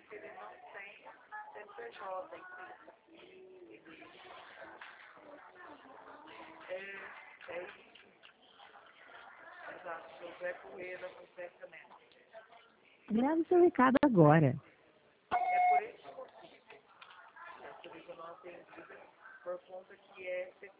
ele não tem CNPJ, é isso. Exato, José Poeira no pensamento. Grave seu recado agora. É por esse motivo. É por isso que eu não atendi, por conta que é